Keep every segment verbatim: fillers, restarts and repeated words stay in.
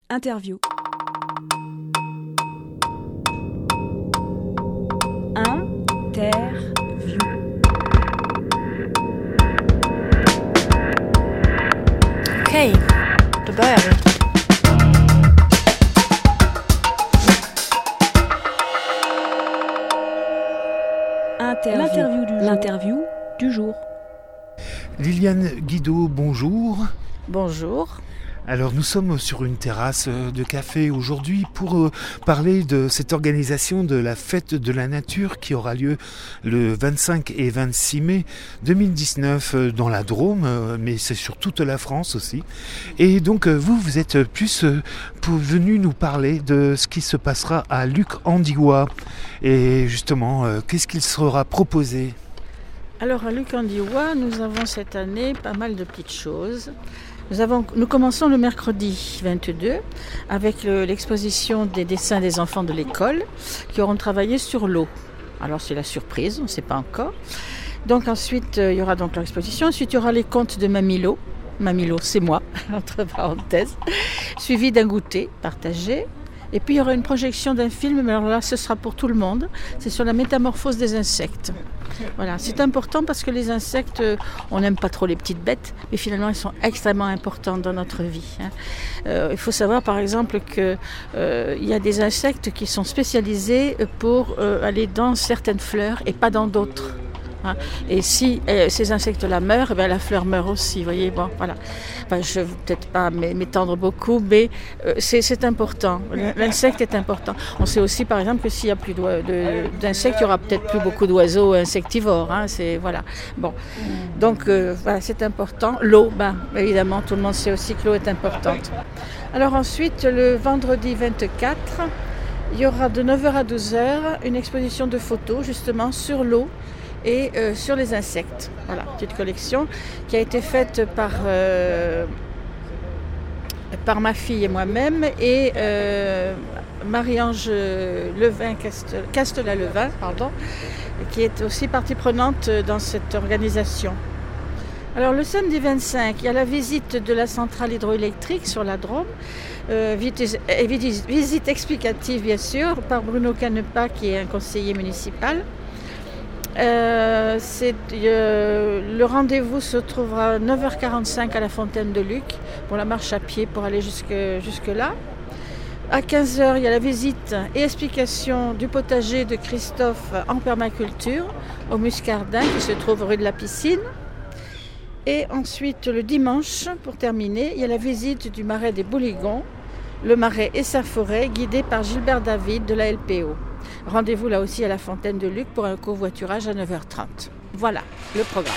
Interview. Interview. Okej, då börjar vi. Interview. L'interview du jour. L'interview du jour. Liliane Guido, bonjour. Bonjour. Alors nous sommes sur une terrasse de café aujourd'hui pour parler de cette organisation de la fête de la nature qui aura lieu le vingt-cinq et vingt-six mai deux mille dix-neuf dans la Drôme, mais c'est sur toute la France aussi. Et donc vous, vous êtes plus venu nous parler de ce qui se passera à Luc-en-Diois. Et justement, qu'est-ce qu'il sera proposé ? Alors à Luc-en-Diois, nous avons cette année pas mal de petites choses. Nous, avons, nous commençons le mercredi vingt-deux avec le, l'exposition des dessins des enfants de l'école qui auront travaillé sur l'eau. Alors c'est la surprise, on ne sait pas encore. Donc ensuite, euh, il y aura donc l'exposition. Ensuite, il y aura les contes de Mamilo. Mamilo, c'est moi, entre parenthèses. Suivi d'un goûter partagé. Et puis il y aura une projection d'un film, mais alors là ce sera pour tout le monde. C'est sur la métamorphose des insectes. Voilà, c'est important parce que les insectes, on n'aime pas trop les petites bêtes, mais finalement ils sont extrêmement importants dans notre vie. Hein. Euh, il faut savoir par exemple qu'il euh, y a des insectes qui sont spécialisés pour euh, aller dans certaines fleurs et pas dans d'autres. Hein. Et si euh, ces insectes-là meurent, eh bien, la fleur meurt aussi. Vous voyez, bon, voilà. Enfin, je ne vais peut-être pas m'étendre beaucoup, mais euh, c'est, c'est important. L'insecte est important. On sait aussi, par exemple, que s'il n'y a plus de, d'insectes, il y aura peut-être plus beaucoup d'oiseaux insectivores. Hein. C'est, voilà. Bon. Donc, euh, voilà, c'est important. L'eau, ben, évidemment, tout le monde sait aussi que l'eau est importante. Alors ensuite, le vendredi vingt-quatre, il y aura de neuf heures à douze heures une exposition de photos, justement, sur l'eau et euh, sur les insectes. Voilà, petite collection qui a été faite par, euh, par ma fille et moi-même et euh, Marie-Ange Levin, Castelat-Levin, pardon, qui est aussi partie prenante dans cette organisation. Alors le samedi vingt-cinq, il y a la visite de la centrale hydroélectrique sur la Drôme, euh, visite, visite explicative bien sûr par Bruno Canepa qui est un conseiller municipal. Euh, c'est, euh, le rendez-vous se trouvera à neuf heures quarante-cinq à la Fontaine de Luc pour la marche à pied pour aller jusque, jusque là. À quinze heures, il y a la visite et explication du potager de Christophe en permaculture au Muscardin qui se trouve rue de la Piscine. Et ensuite, le dimanche, pour terminer, il y a la visite du marais des Bouligons, le marais et sa forêt, guidé par Gilbert David de la L P O. Rendez-vous là aussi à la Fontaine de Luc pour un covoiturage à neuf heures trente. Voilà le programme.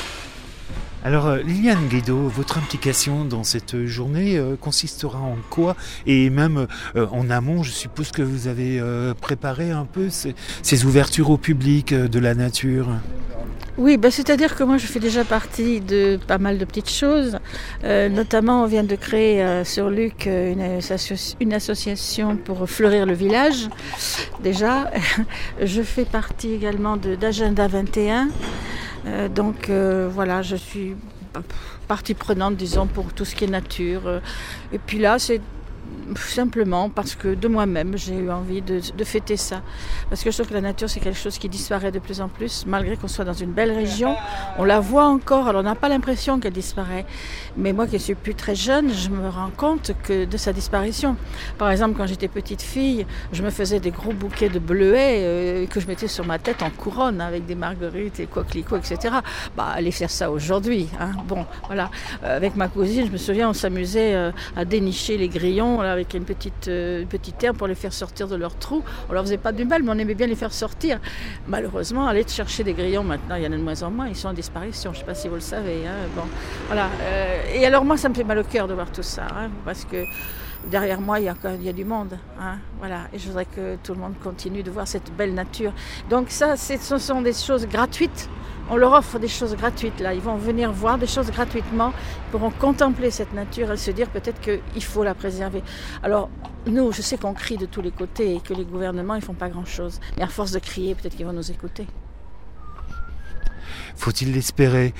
Alors Liliane Guido, votre implication dans cette journée euh, consistera en quoi ? Et même euh, en amont, je suppose que vous avez euh, préparé un peu ces, ces ouvertures au public euh, de la nature. Oui, ben c'est-à-dire que moi je fais déjà partie de pas mal de petites choses. Euh, notamment, on vient de créer euh, sur Luc une, associ- une association pour fleurir le village. Déjà, je fais partie également de, d'Agenda vingt et un. Euh, donc euh, voilà, je suis partie prenante, disons, pour tout ce qui est nature. Et puis là, c'est simplement parce que de moi-même j'ai eu envie de, de fêter ça, parce que je trouve que la nature c'est quelque chose qui disparaît de plus en plus, malgré qu'on soit dans une belle région, on la voit encore, alors on n'a pas l'impression qu'elle disparaît, mais moi qui suis plus très jeune, je me rends compte que de sa disparition. Par exemple, quand j'étais petite fille, je me faisais des gros bouquets de bleuets euh, que je mettais sur ma tête en couronne avec des marguerites et coquelicots, et cetera. Bah, aller faire ça aujourd'hui, hein. Bon, voilà. Euh, avec ma cousine, je me souviens, on s'amusait euh, à dénicher les grillons là, avec une petite, euh, une petite herbe pour les faire sortir de leur trou. On leur faisait pas du mal, mais on aimait bien les faire sortir. Malheureusement, aller chercher des grillons maintenant, il y en a de moins en moins, ils sont en disparition, je ne sais pas si vous le savez. Hein. Bon, voilà. Euh, et alors moi, ça me fait mal au cœur de voir tout ça, hein, parce que derrière moi, il y a, il y a du monde. Hein, voilà. Et je voudrais que tout le monde continue de voir cette belle nature. Donc ça, c'est, ce sont des choses gratuites. On leur offre des choses gratuites là, ils vont venir voir des choses gratuitement, ils pourront contempler cette nature et se dire peut-être qu'il faut la préserver. Alors nous, je sais qu'on crie de tous les côtés et que les gouvernements ils font pas grand-chose, mais à force de crier, peut-être qu'ils vont nous écouter. Faut-il l'espérer ?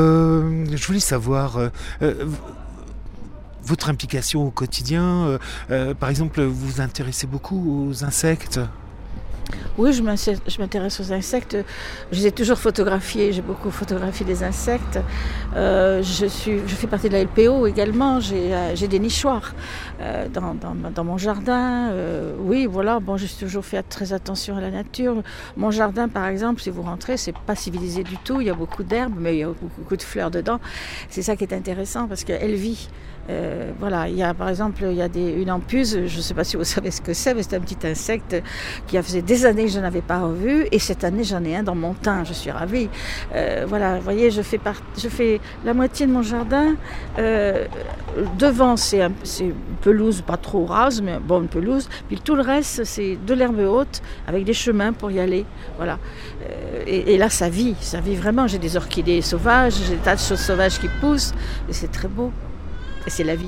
euh, Je voulais savoir, euh, votre implication au quotidien, euh, euh, par exemple, vous vous intéressez beaucoup aux insectes? Oui, je m'intéresse aux insectes. Je les ai toujours photographiés. J'ai beaucoup photographié des insectes. Euh, je, suis, je fais partie de la L P O également. J'ai, euh, j'ai des nichoirs euh, dans, dans, dans mon jardin. Euh, oui, voilà. Bon, j'ai toujours fait très attention à la nature. Mon jardin, par exemple, si vous rentrez, c'est pas civilisé du tout. Il y a beaucoup d'herbes, mais il y a beaucoup de fleurs dedans. C'est ça qui est intéressant parce qu'elle vit. Euh, voilà, il y a par exemple il y a des, une ampuse, je ne sais pas si vous savez ce que c'est, mais c'est un petit insecte qui a fait des années que je n'avais pas revu, et cette année j'en ai un dans mon thym, je suis ravie. Euh, voilà, vous voyez, je fais, part, je fais la moitié de mon jardin. Euh, devant c'est, un, c'est une pelouse pas trop rase, mais bon, une pelouse, puis tout le reste c'est de l'herbe haute avec des chemins pour y aller. Voilà. Euh, et, et là ça vit, ça vit vraiment. J'ai des orchidées sauvages, j'ai des tas de choses sauvages qui poussent, et c'est très beau. Et c'est la vie.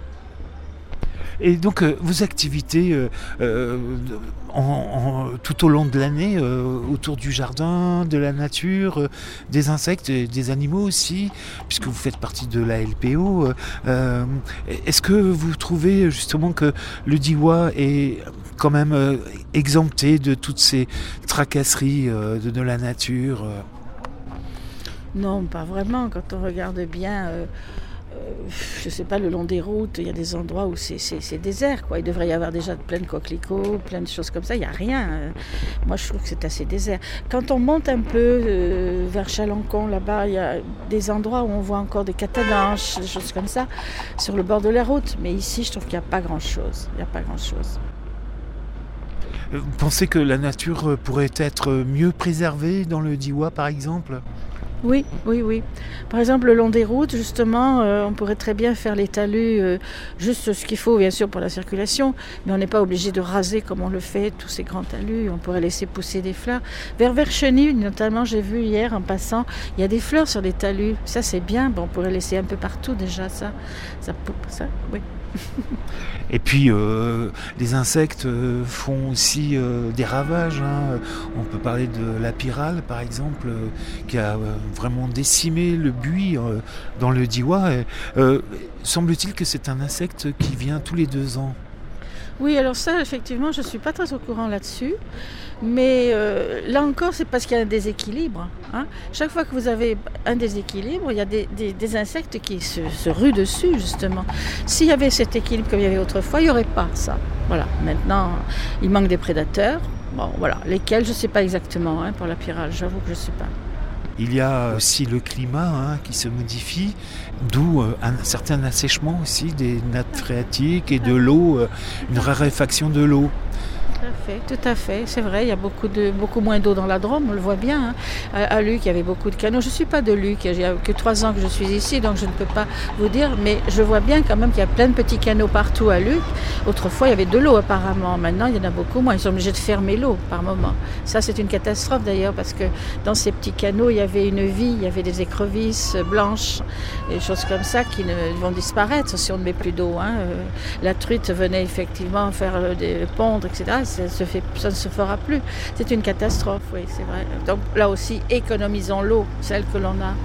Et donc, euh, vos activités euh, euh, en, en, tout au long de l'année, euh, autour du jardin, de la nature, euh, des insectes et des animaux aussi, puisque vous faites partie de la L P O, euh, est-ce que vous trouvez justement que le Diois est quand même euh, exempté de toutes ces tracasseries euh, de, de la nature euh... Non, pas vraiment. Quand on regarde bien... Euh je ne sais pas, le long des routes, il y a des endroits où c'est, c'est, c'est désert, quoi. Il devrait y avoir déjà plein de coquelicots, plein de choses comme ça. Il n'y a rien. Moi, je trouve que c'est assez désert. Quand on monte un peu euh, vers Chalancon, là-bas, il y a des endroits où on voit encore des catadanches, des choses comme ça, sur le bord de la route. Mais ici, je trouve qu'il n'y a pas grand-chose. Il n'y a pas grand-chose. Vous pensez que la nature pourrait être mieux préservée dans le Diois, par exemple ? Oui, oui, oui. Par exemple, le long des routes, justement, euh, on pourrait très bien faire les talus, euh, juste ce qu'il faut, bien sûr, pour la circulation, mais on n'est pas obligé de raser comme on le fait, tous ces grands talus. On pourrait laisser pousser des fleurs. Vers Vercheny, notamment, j'ai vu hier, en passant, il y a des fleurs sur les talus. Ça, c'est bien. Bon, on pourrait laisser un peu partout, déjà, ça. Ça, ça oui. Et puis euh, les insectes euh, font aussi euh, des ravages, hein. On peut parler de la pyrale par exemple, euh, qui a euh, vraiment décimé le buis euh, dans le Diois. Et, euh, semble-t-il que c'est un insecte qui vient tous les deux ans. Oui, alors ça, effectivement, je ne suis pas très au courant là-dessus. Mais euh, là encore, c'est parce qu'il y a un déséquilibre. Hein. Chaque fois que vous avez un déséquilibre, il y a des, des, des insectes qui se, se ruent dessus, justement. S'il y avait cet équilibre comme il y avait autrefois, il n'y aurait pas ça. Voilà. Maintenant, il manque des prédateurs. Bon, voilà. Lesquels, je ne sais pas exactement, hein, pour la pyrale. J'avoue que je ne sais pas. Il y a aussi le climat hein, qui se modifie, d'où euh, un certain assèchement aussi des nappes phréatiques et de l'eau, euh, une raréfaction de l'eau. Tout à fait, tout à fait, c'est vrai, il y a beaucoup, de, beaucoup moins d'eau dans la Drôme, on le voit bien. Hein. À, à Luc, il y avait beaucoup de canaux. Je ne suis pas de Luc, il n'y a que trois ans que je suis ici, donc je ne peux pas vous dire, mais je vois bien quand même qu'il y a plein de petits canaux partout à Luc. Autrefois, il y avait de l'eau apparemment, maintenant il y en a beaucoup moins. Ils sont obligés de fermer l'eau par moment. Ça, c'est une catastrophe d'ailleurs, parce que dans ces petits canaux, il y avait une vie, il y avait des écrevisses blanches, des choses comme ça qui ne vont disparaître si on ne met plus d'eau. Hein. La truite venait effectivement faire des pondre, et cetera. Ça, se fait, ça ne se fera plus. C'est une catastrophe, oui, c'est vrai. Donc là aussi, économisons l'eau, celle que l'on a.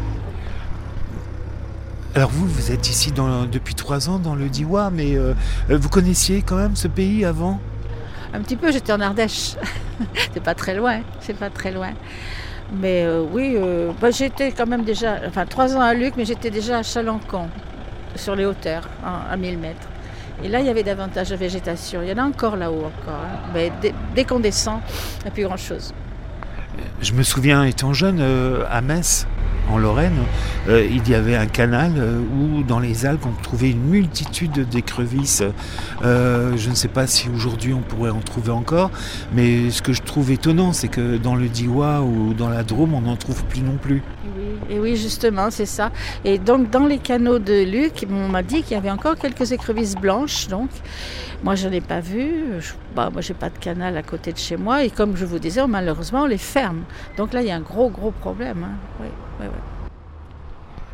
Alors vous, vous êtes ici dans, depuis trois ans dans le Diois, mais euh, vous connaissiez quand même ce pays avant ? Un petit peu, j'étais en Ardèche. C'est pas très loin, c'est pas très loin. Mais euh, oui, euh, bah, j'étais quand même déjà, enfin trois ans à Luc, mais j'étais déjà à Chalancon, sur les hauteurs, hein, à mille mètres. Et là, il y avait davantage de végétation. Il y en a encore là-haut, encore. Hein. Mais dès, dès qu'on descend, il n'y a plus grand-chose. Je me souviens, étant jeune, euh, à Metz, en Lorraine, euh, il y avait un canal euh, où, dans les Alpes, on trouvait une multitude d'écrevisses. Euh, je ne sais pas si aujourd'hui on pourrait en trouver encore, mais ce que je trouve étonnant, c'est que dans le Diois ou dans la Drôme, on n'en trouve plus non plus. Oui, et oui, justement, c'est ça. Et donc, dans les canaux de Luc, on m'a dit qu'il y avait encore quelques écrevisses blanches. Donc, moi, je n'en ai pas vu. Je, bah, moi, je n'ai pas de canal à côté de chez moi. Et comme je vous disais, malheureusement, on les ferme. Donc là, il y a un gros, gros problème. Hein. Oui, oui, oui.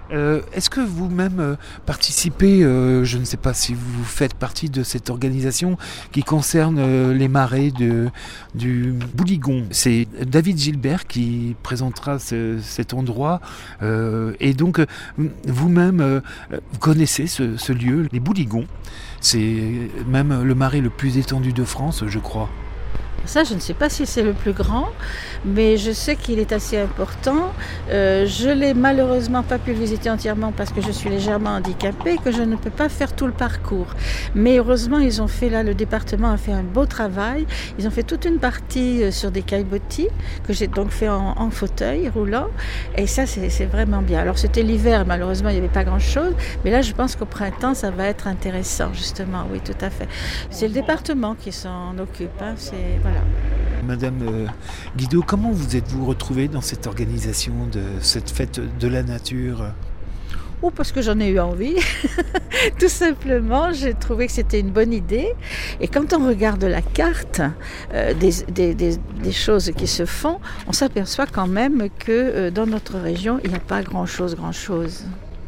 Euh, est-ce que vous-même euh, participez, euh, je ne sais pas si vous faites partie de cette organisation qui concerne euh, les marées de, du Bouligon. C'est David Gilbert qui présentera ce, cet endroit. Euh, et donc, vous-même, euh, vous connaissez ce, ce lieu, les Bouligons. C'est même le marais le plus étendu de France, je crois. Ça, je ne sais pas si c'est le plus grand, mais je sais qu'il est assez important. Euh, je ne l'ai malheureusement pas pu le visiter entièrement parce que je suis légèrement handicapée et que je ne peux pas faire tout le parcours. Mais heureusement, ils ont fait là, le département a fait un beau travail. Ils ont fait toute une partie sur des caillebotis que j'ai donc fait en, en fauteuil roulant. Et ça, c'est, c'est vraiment bien. Alors, c'était l'hiver, malheureusement, il n'y avait pas grand-chose. Mais là, je pense qu'au printemps, ça va être intéressant, justement. Oui, tout à fait. C'est le département qui s'en occupe. Hein. C'est, voilà. Madame euh, Guido, comment vous êtes-vous retrouvée dans cette organisation de cette fête de la nature ? Ou parce que j'en ai eu envie, tout simplement, j'ai trouvé que c'était une bonne idée. Et quand on regarde la carte euh, des, des, des, des choses qui se font, on s'aperçoit quand même que euh, dans notre région, il n'y a pas grand-chose, grand-chose.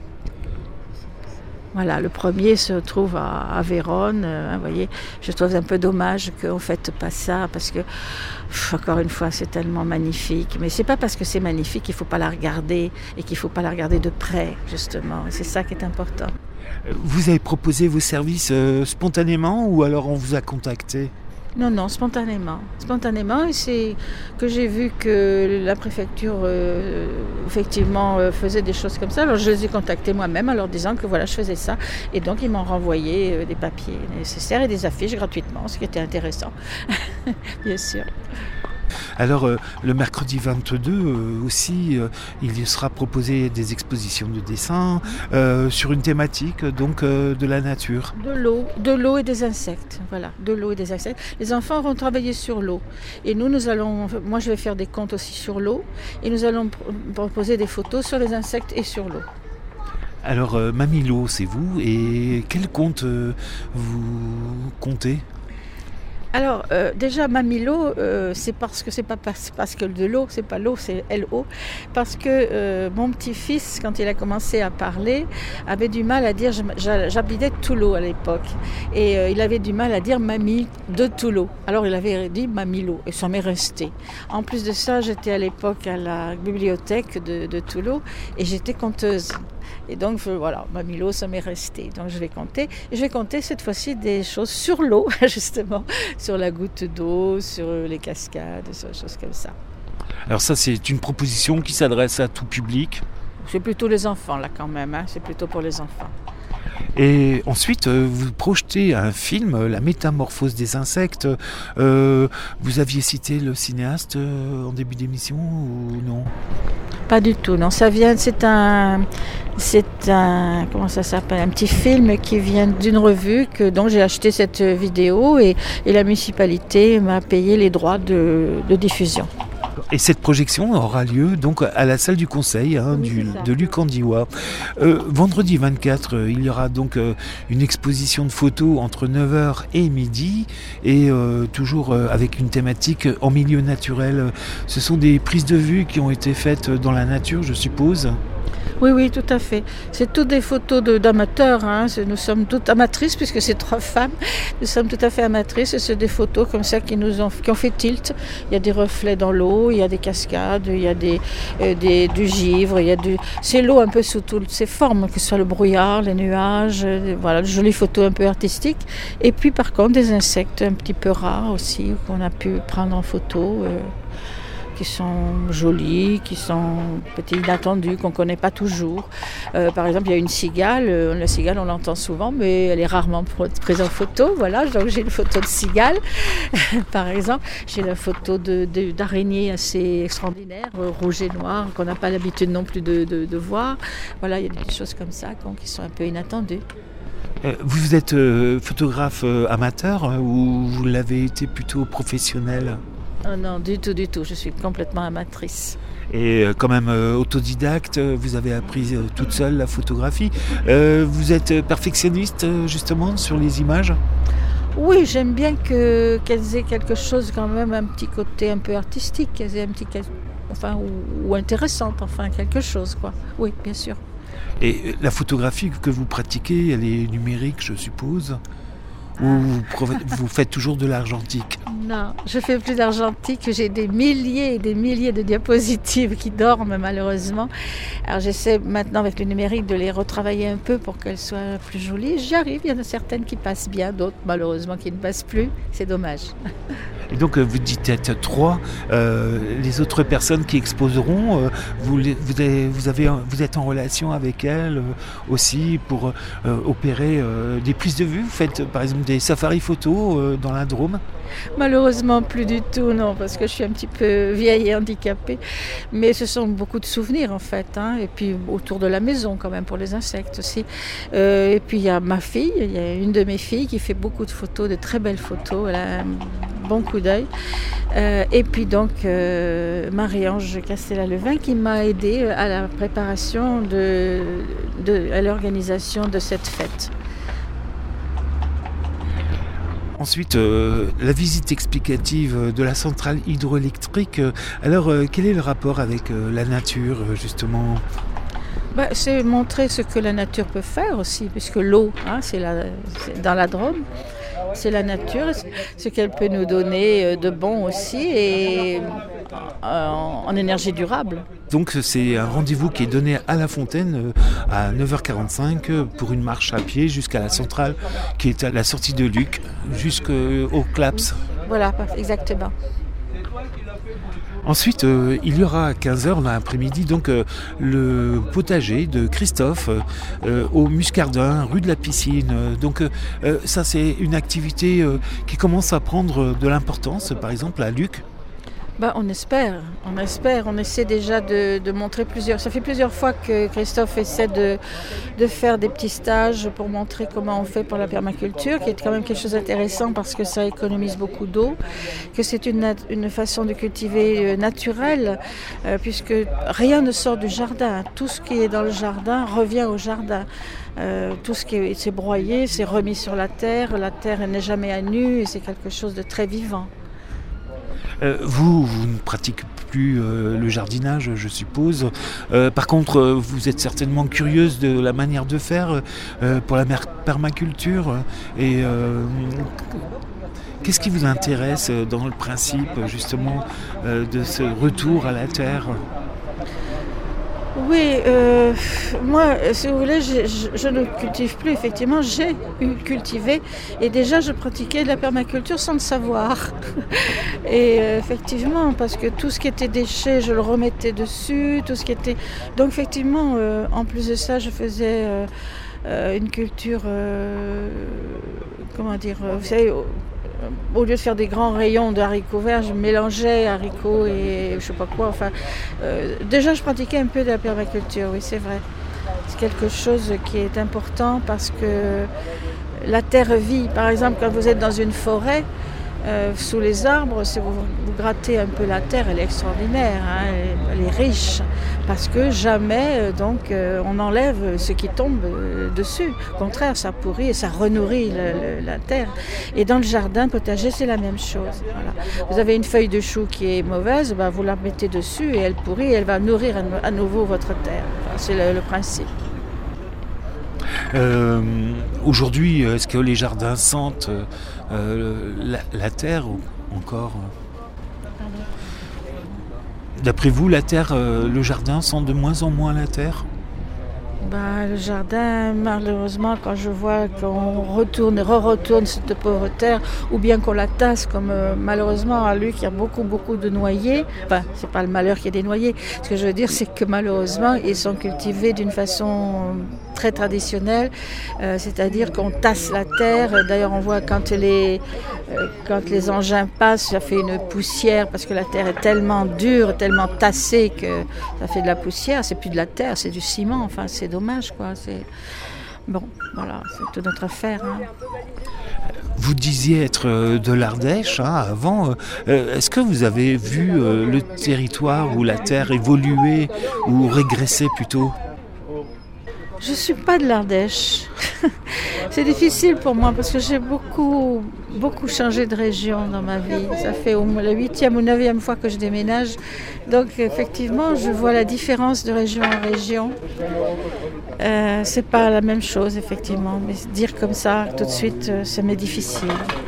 Voilà, le premier se trouve à, à Vérone. Euh, vous voyez, je trouve un peu dommage qu'on ne fête pas ça parce que, pff, encore une fois, c'est tellement magnifique. Mais c'est pas parce que c'est magnifique qu'il ne faut pas la regarder et qu'il ne faut pas la regarder de près, justement. C'est ça qui est important. Vous avez proposé vos services euh, spontanément ou alors on vous a contacté ? Non, non, spontanément. Spontanément, et c'est que j'ai vu que la préfecture, euh, effectivement, euh, faisait des choses comme ça. Alors, je les ai contactés moi-même en leur disant que voilà, je faisais ça. Et donc, ils m'ont renvoyé euh, des papiers nécessaires et des affiches gratuitement, ce qui était intéressant, bien sûr. Alors, euh, le mercredi vingt-deux euh, aussi, euh, il sera proposé des expositions de dessins euh, sur une thématique donc euh, de la nature. De l'eau, de l'eau et des insectes, voilà, de l'eau et des insectes. Les enfants vont travailler sur l'eau. Et nous, nous allons, moi je vais faire des contes aussi sur l'eau. Et nous allons pr- proposer des photos sur les insectes et sur l'eau. Alors, euh, Mamie Lo, c'est vous. Et quel conte euh, vous comptez ? Alors euh, déjà Mamie Lo, euh, c'est parce que c'est pas parce, parce que de l'eau, c'est pas l'eau, c'est L O, parce que euh, mon petit-fils, quand il a commencé à parler, avait du mal à dire, j'habitais Toulon à l'époque, et euh, il avait du mal à dire Mamie de Toulon. Alors il avait dit Mamie Lo, et ça m'est resté. En plus de ça, j'étais à l'époque à la bibliothèque de, de Toulon, et j'étais conteuse. Et donc voilà, Mamie Lo, ça m'est resté. Donc je vais compter. Et je vais compter cette fois-ci des choses sur l'eau, justement, sur la goutte d'eau, sur les cascades, sur des choses comme ça. Alors ça, c'est une proposition qui s'adresse à tout public. C'est plutôt les enfants, là, quand même. Hein. C'est plutôt pour les enfants. Et ensuite, vous projetez un film, La métamorphose des insectes. Euh, vous aviez cité le cinéaste euh, en début d'émission ou non ? Pas du tout, non. Ça vient, c'est un, c'est un, comment ça s'appelle, un petit film qui vient d'une revue que dont j'ai acheté cette vidéo et, et la municipalité m'a payé les droits de, de diffusion. Et cette projection aura lieu donc à la salle du Conseil hein, oui, du, de Lucandiwa. Euh, vendredi vingt-quatre, euh, il y aura donc euh, une exposition de photos entre neuf heures et midi et euh, toujours euh, avec une thématique en milieu naturel. Ce sont des prises de vue qui ont été faites dans la nature, je suppose. Oui, oui, tout à fait. C'est toutes des photos de, d'amateurs. Hein. Nous sommes toutes amatrices puisque c'est trois femmes. Nous sommes tout à fait amatrices et c'est des photos comme ça qui nous ont, qui ont fait tilt. Il y a des reflets dans l'eau, il y a des cascades, il y a des, euh, des, du givre, il y a du... C'est l'eau un peu sous toutes ses formes, que ce soit le brouillard, les nuages, euh, voilà, de jolies photos un peu artistiques. Et puis par contre des insectes un petit peu rares aussi qu'on a pu prendre en photo. Euh... qui sont jolis, qui sont peut-être inattendus, qu'on ne connaît pas toujours. Euh, par exemple, il y a une cigale. Euh, la cigale, on l'entend souvent, mais elle est rarement prise en photo. Voilà, donc j'ai une photo de cigale, par exemple. J'ai la photo de, de, d'araignée assez extraordinaire, euh, rouge et noir, qu'on n'a pas l'habitude non plus de, de, de voir. Voilà, il y a des choses comme ça qui sont un peu inattendues. Vous êtes euh, photographe euh, amateur hein, ou vous l'avez été plutôt professionnel ? Oh non, du tout, du tout. Je suis complètement amatrice. Et quand même euh, autodidacte, vous avez appris euh, toute seule la photographie. Euh, vous êtes perfectionniste justement sur les images ? Oui, j'aime bien que, qu'elles aient quelque chose quand même, un petit côté un peu artistique, qu'elles aient un petit, enfin, ou, ou intéressante, enfin quelque chose quoi. Oui, bien sûr. Et la photographie que vous pratiquez, elle est numérique, je suppose ? Ou vous, vous faites toujours de l'argentique ? Non, je fais plus d'argentique. J'ai des milliers et des milliers de diapositives qui dorment malheureusement. Alors j'essaie maintenant avec le numérique de les retravailler un peu pour qu'elles soient plus jolies. J'y arrive, il y en a certaines qui passent bien, d'autres malheureusement qui ne passent plus. C'est dommage. Et donc vous dites être trois, euh, les autres personnes qui exposeront, euh, vous, les, vous, avez, vous, avez, vous êtes en relation avec elles euh, aussi pour euh, opérer euh, des prises de vue. Vous faites par exemple des safaris photos euh, dans la Drôme ? Malheureusement, plus du tout, non, parce que je suis un petit peu vieille et handicapée. Mais ce sont beaucoup de souvenirs, en fait. Hein, et puis, autour de la maison, quand même, pour les insectes aussi. Euh, et puis, il y a ma fille, il y a une de mes filles qui fait beaucoup de photos, de très belles photos. Elle a un bon coup d'œil. Euh, et puis, donc, euh, Marie-Ange Castella-Levin qui m'a aidée à la préparation, de, de, à l'organisation de cette fête. Ensuite, euh, la visite explicative de la centrale hydroélectrique. Alors, euh, quel est le rapport avec euh, la nature, justement ? Bah, c'est montrer ce que la nature peut faire aussi, puisque l'eau, hein, c'est, la, c'est dans la Drôme, c'est la nature, ce qu'elle peut nous donner de bon aussi, et euh, en, en énergie durable. Donc c'est un rendez-vous qui est donné à La Fontaine à neuf heures quarante-cinq pour une marche à pied jusqu'à la centrale qui est à la sortie de Luc, jusqu'au Claps. Voilà, exactement. Ensuite, euh, il y aura à quinze heures l'après-midi donc euh, le potager de Christophe euh, au Muscardin, rue de la Piscine. Donc euh, ça c'est une activité euh, qui commence à prendre de l'importance, par exemple à Luc. Bah, on espère, on espère, on essaie déjà de, de montrer plusieurs. Ça fait plusieurs fois que Christophe essaie de, de faire des petits stages pour montrer comment on fait pour la permaculture, qui est quand même quelque chose d'intéressant parce que ça économise beaucoup d'eau, que c'est une, une façon de cultiver naturelle, euh, puisque rien ne sort du jardin. Tout ce qui est dans le jardin revient au jardin. Euh, tout ce qui est c'est broyé, c'est remis sur la terre. La terre n'est jamais à nu et c'est quelque chose de très vivant. Euh, vous, vous ne pratiquez plus euh, le jardinage, je suppose. Euh, par contre, euh, vous êtes certainement curieuse de la manière de faire euh, pour la permaculture. Et euh, qu'est-ce qui vous intéresse dans le principe, justement, euh, de ce retour à la terre ? Oui, euh, moi, si vous voulez, je, je, je ne cultive plus, effectivement, j'ai eu cultivé et déjà je pratiquais de la permaculture sans le savoir. Et euh, effectivement, parce que tout ce qui était déchets, je le remettais dessus, tout ce qui était... Donc effectivement, euh, en plus de ça, je faisais euh, euh, une culture, euh, comment dire, vous savez... Au lieu de faire des grands rayons de haricots verts, je mélangeais haricots et je sais pas quoi. Enfin, euh, déjà, je pratiquais un peu de la permaculture, oui, c'est vrai. C'est quelque chose qui est important parce que la terre vit. Par exemple, quand vous êtes dans une forêt, euh, sous les arbres, si vous, vous grattez un peu la terre, elle est extraordinaire, hein, elle, elle est riche. Parce que jamais, donc, euh, on enlève ce qui tombe euh, dessus. Au contraire, ça pourrit et ça renourrit le, le, la terre. Et dans le jardin potager, c'est la même chose. Voilà. Vous avez une feuille de chou qui est mauvaise, ben, vous la mettez dessus et elle pourrit et elle va nourrir à, à nouveau votre terre. Enfin, c'est le, le principe. Euh, aujourd'hui, est-ce que les jardins sentent euh, la, la terre ou encore euh... D'après vous, la terre, euh, le jardin sent de moins en moins la terre ? Bah, le jardin, malheureusement, quand je vois qu'on retourne et re-retourne cette pauvre terre, ou bien qu'on la tasse, comme euh, malheureusement à Luc, il y a beaucoup, beaucoup de noyers. Enfin, c'est pas le malheur qu'il y ait des noyers. Ce que je veux dire, c'est que malheureusement, ils sont cultivés d'une façon très traditionnelle, euh, c'est-à-dire qu'on tasse la terre. D'ailleurs, on voit quand les, euh, quand les engins passent, ça fait une poussière, parce que la terre est tellement dure, tellement tassée que ça fait de la poussière. C'est plus de la terre, c'est du ciment. Enfin, c'est dommage, quoi. C'est... Bon, voilà, c'est toute notre affaire. Hein. Vous disiez être de l'Ardèche hein, avant. Euh, est-ce que vous avez vu euh, le territoire où la terre évoluait ou régressait plutôt ? Je ne suis pas de l'Ardèche. C'est difficile pour moi parce que j'ai beaucoup, beaucoup changé de région dans ma vie. Ça fait au moins la huitième ou neuvième fois que je déménage. Donc effectivement, je vois la différence de région en région. Euh, c'est pas la même chose, effectivement. Mais dire comme ça, tout de suite, euh, ça m'est difficile.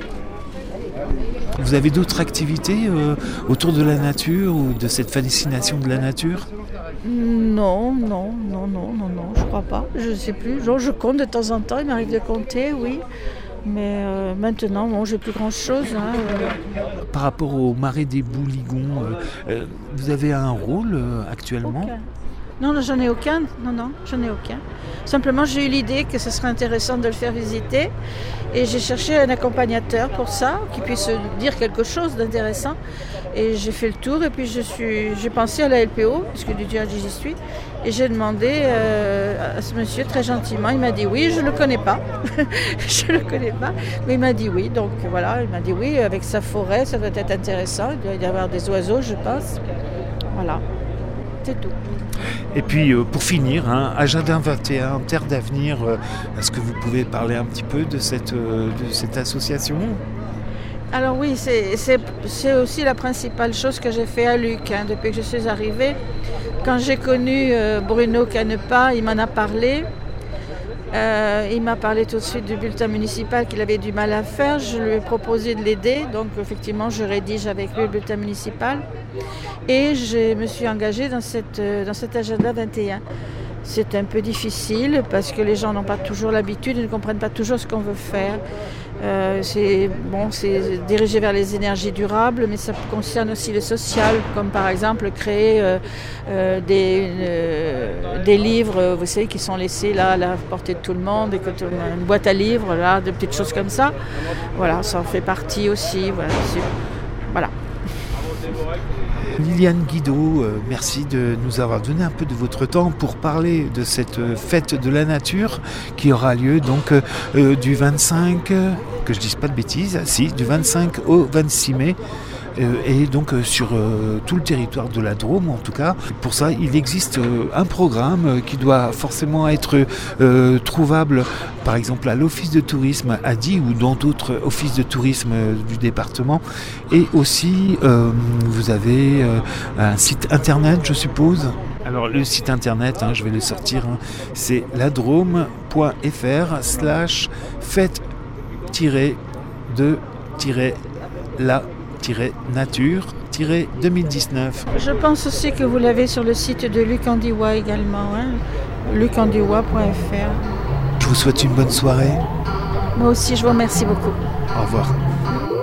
Vous avez d'autres activités euh, autour de la nature ou de cette fascination de la nature ? Non, non, non, non, non, non, je crois pas. Je ne sais plus. Genre, je compte de temps en temps, il m'arrive de compter, oui. Mais euh, maintenant, bon, j'ai plus grand-chose. Hein, euh. Par rapport au marais des Bouligons, euh, euh, vous avez un rôle euh, actuellement ? Aucun. Non, non, j'en ai aucun. Non, non, j'en ai aucun. Simplement, j'ai eu l'idée que ce serait intéressant de le faire visiter. Et j'ai cherché un accompagnateur pour ça, qui puisse dire quelque chose d'intéressant. Et j'ai fait le tour et puis je suis, j'ai pensé à la L P O, puisque du dimanche j'y suis. Et j'ai demandé euh, à ce monsieur très gentiment, il m'a dit oui, je ne le connais pas. je ne le connais pas, mais il m'a dit oui. Donc voilà, il m'a dit oui, avec sa forêt, ça doit être intéressant. Il doit y avoir des oiseaux, je pense. Voilà, c'est tout. Et puis euh, pour finir, hein, Agenda vingt et un, Terre d'avenir, euh, est-ce que vous pouvez parler un petit peu de cette, euh, de cette association ? Alors oui, c'est, c'est, c'est aussi la principale chose que j'ai fait à Luc, hein, depuis que je suis arrivée. Quand j'ai connu euh, Bruno Canepa, il m'en a parlé. Euh, il m'a parlé tout de suite du bulletin municipal qu'il avait du mal à faire. Je lui ai proposé de l'aider. Donc effectivement, je rédige avec lui le bulletin municipal. Et je me suis engagée dans, cette, dans cet agenda vingt et un. C'est un peu difficile parce que les gens n'ont pas toujours l'habitude, ils ne comprennent pas toujours ce qu'on veut faire. Euh, c'est, bon, c'est dirigé vers les énergies durables, mais ça concerne aussi le social, comme par exemple créer euh, euh, des, euh, des livres, vous savez, qui sont laissés là à la portée de tout le monde, et que tout, une boîte à livres, là, des petites choses comme ça. Voilà, ça en fait partie aussi. Voilà. C'est, voilà. Liliane Guido, euh, merci de nous avoir donné un peu de votre temps pour parler de cette euh, fête de la nature qui aura lieu donc euh, du vingt-cinq, euh, que je dise pas de bêtises, si, du vingt-cinq au vingt-six mai. Euh, et donc euh, sur euh, tout le territoire de la Drôme en tout cas. Pour ça, il existe euh, un programme euh, qui doit forcément être euh, trouvable par exemple à l'office de tourisme à Die ou dans d'autres offices de tourisme euh, du département. Et aussi, euh, vous avez euh, un site internet, je suppose. Alors le site internet, hein, je vais le sortir, hein, c'est ladrome point f r slash fête de la nature deux mille dix-neuf. Je pense aussi que vous l'avez sur le site de Luc Andiwa également, hein, luc andiwa point f r. Je vous souhaite une bonne soirée. Moi aussi, je vous remercie beaucoup. Au revoir.